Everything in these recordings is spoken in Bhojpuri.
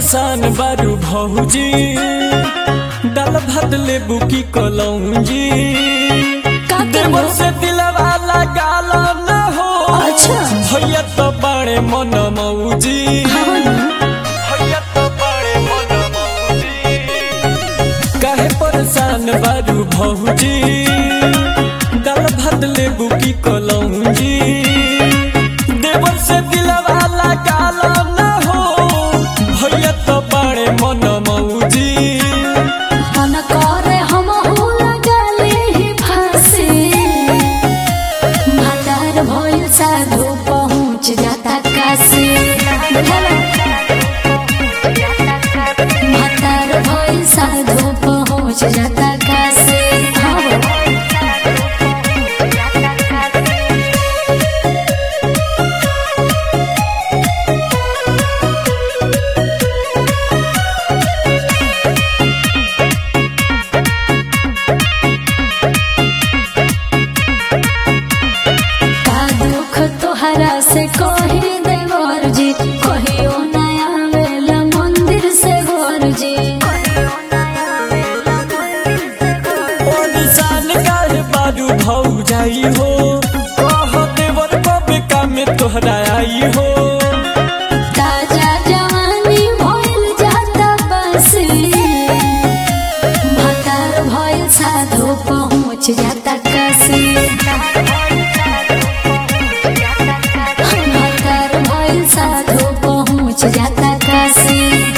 परेशान बारू भौजी दाल भात लेबू की कलौजी देवर से दिलवा लगाल न हो। अच्छा भैया तो बड़े मन मौजी भैया तो बड़े मन मौजी काहे परेशान बारू भौजी दाल भात लेबू की कलौजी देवर से दिलवा लगाल न हो। भैया तो बड़े मन मौजी मन करे हम लगले ही फांसी भातार भइल साधु पहुँच जाता काशी भातार भइल साधु पहुँच जाता काशी। तोहरा से कही देवर जी कहियो नया वेला मंदिर से गोर जी निशान काहे बारू भौ जाई हो कह देवर कबे काम में तोहरा आई हो। ताजा जवानी भइल जाता बसी भातार भइल साधु पहुँच जाता काशी भातार भइल साधु पहुँच जाता काशी।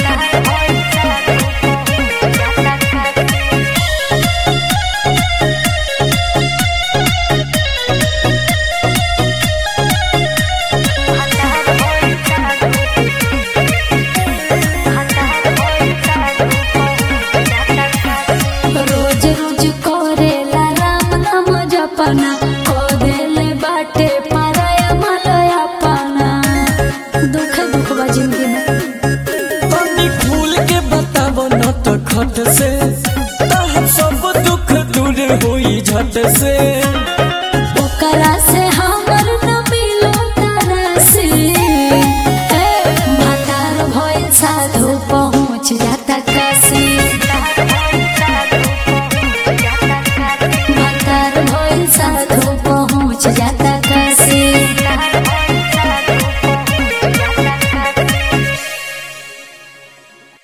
रोज रोज करेला राम नाम जपना को देले बाटे पाराया मलया पाना दुख दुख बा जिंदगी में तनी खुल के बताबो न तो खट से तहर सब दुख दूर होई झट से। ओकरा से हमर न मिलो तरसी भातार भइल साधु पहुँच जाता काशी भातार भइल साधु